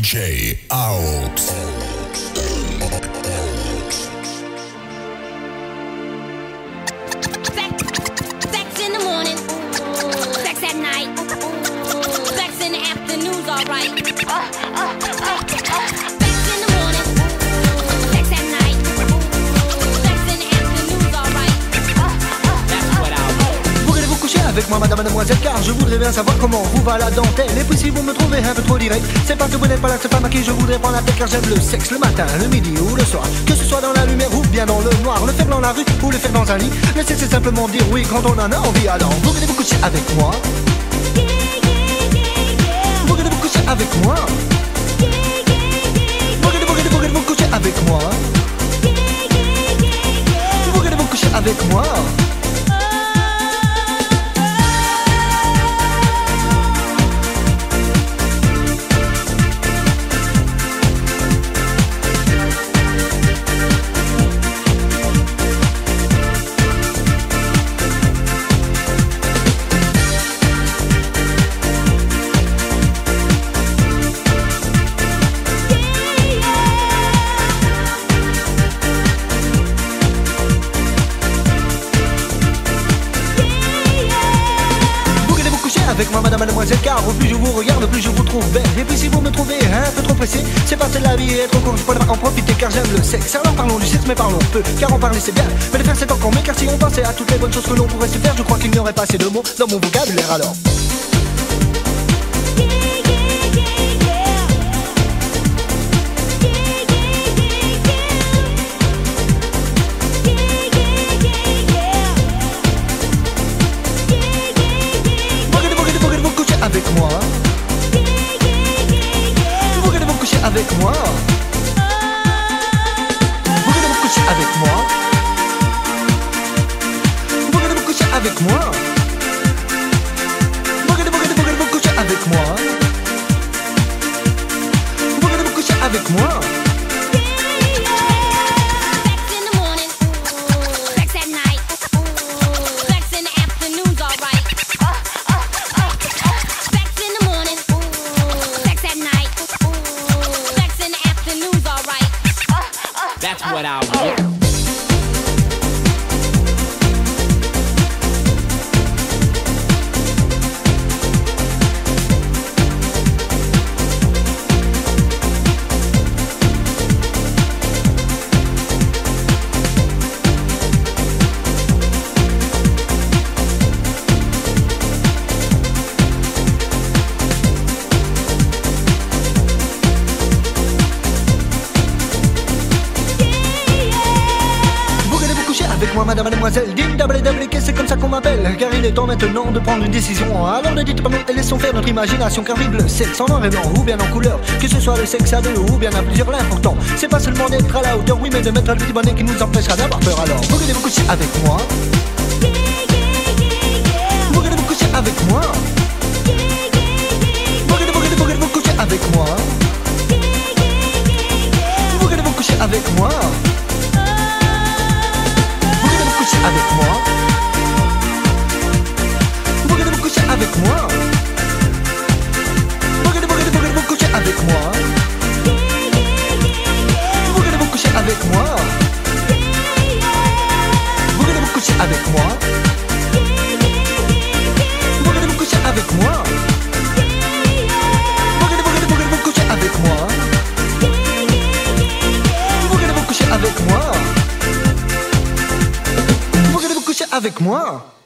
DJ Aux. Sex in the morning, sex at night, sex in the afternoon's alright. Sex in the morning, sex at night, sex in the afternoon's alright. That's what I want. Voudrez-vous coucher avec moi, madame, mademoiselle, car je voudrais bien savoir comment vous va la dentelle. Et puis si vous me trouvez un peu trop direct, c'est parce que vous n'êtes pas la seule femme à qui je voudrais prendre la tête, car j'aime le sexe le matin, le midi ou le soir. Que ce soit dans la lumière ou bien dans le noir, le faire dans la rue ou le faire dans un lit. Le sexe c'est simplement dire oui quand on en a envie. Alors voudrez-vous coucher avec moi? Voudrez-vous coucher avec moi? Voudrez-vous coucher avec moi? Voudrez-vous coucher avec moi? Avec moi, madame, mademoiselle, car au plus je vous regarde, au plus je vous trouve belle. Et puis si vous me trouvez un peu trop pressé, c'est parce que la vie est trop courte, je pourrais en profiter car j'aime le sexe. Alors parlons du sexe, mais parlons peu, car en parler c'est bien, mais le faire c'est encore mieux, car si on pensait à toutes les bonnes choses que l'on pourrait se faire, je crois qu'il n'y aurait pas assez de mots dans mon vocabulaire alors. Avec moi, voudrez-vous coucher avec moi? Voudrez-vous coucher avec moi? Voudrez-vous coucher avec moi? Voudrez-vous coucher avec moi? Voudrez-vous coucher avec moi? That's what I want. Avec moi, madame, mademoiselle, dim double c'est comme ça qu'on m'appelle. Car il est temps maintenant de prendre une décision. Alors ne dites pas non et laissons faire notre imagination. Car vive le sexe en noir et blanc ou bien en couleur. Que ce soit le sexe à deux ou bien à plusieurs, l'important c'est pas seulement d'être à la hauteur, oui, mais de mettre un petit bonnet qui nous empêchera d'avoir peur. Alors voulez-vous coucher avec moi? Voulez-vous coucher avec moi? Voulez-vous coucher avec moi? Voulez-vous coucher avec moi? Avec moi? Voulez-vous coucher avec moi? Voulez-vous coucher avec moi? Voulez-vous coucher avec moi? Voulez-vous coucher avec moi? Voulez-vous coucher avec moi? Voulez-vous coucher avec moi? Voulez-vous coucher avec moi? Avec moi?